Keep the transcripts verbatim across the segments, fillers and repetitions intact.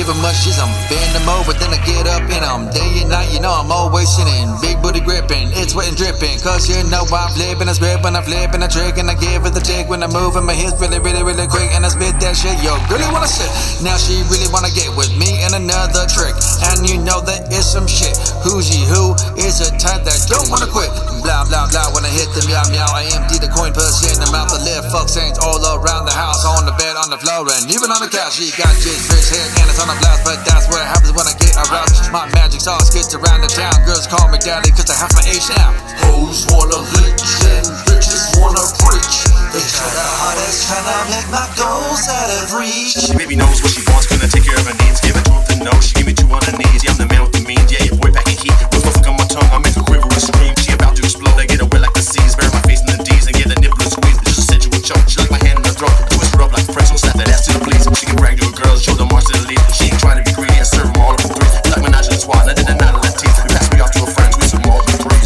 give her much shit. I'm bend them over, then I get up in them. Day and night, you know I'm always sinning. Big booty gripping, it's wet and dripping. Cause you know I'm flipping, I script when I flip and I trick. And I give her the dick when I move and my hips really, really, really quick. And I spit that shit, yo, really wanna sit. Now she really wanna get with me and another trick. And you know that it's some shit. Who's ye who is a type that don't wanna quit. Blah, blah, blah, when I hit the meow, meow. I empty the coin purse in the mouth. I live fuck saints all around the house. On the bed, on the floor, and even on the couch. She got just rich hair and it's on the blouse. But that's what happens when I get aroused. My magic sauce gets around the town. Girls call me daddy cause I have my H M. Hoes wanna lick and bitches wanna preach. They try the hardest, tryna make my goals out of reach. She baby knows what she wants, gonna take care of her needs. Give it to her no, she give me two on her knees. Yeah, I'm the man with the means, yeah, your boy back in heat. With my fuck on my tongue, I make her quiver and scream. She about to explode, I get her wet like the seas. Bury my face in the D's and get a nipple and squeeze. Just a sensual choke, she like my hand in her throat. Twist her up like a pretzel, slap that ass to the police. She can brag to her girls, show them Mars to the lead. She ain't trying to be greedy, I serve them all up in threes. Like Menage a Trois, I did a nine of that teeth. You pass me off to her friends, we some more than threes.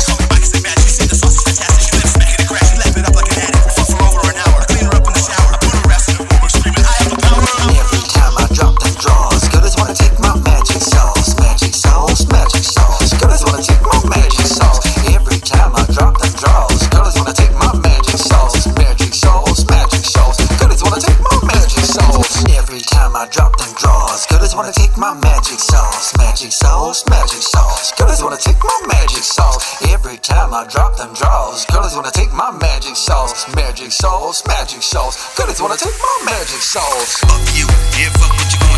Wanna take my magic sauce, magic sauce, magic sauce. Girls wanna take my magic sauce. Every time I drop them draws, girls wanna take my magic sauce, magic sauce, magic sauce. Girls wanna take my magic sauce. Fuck you, yeah, fuck what you gonna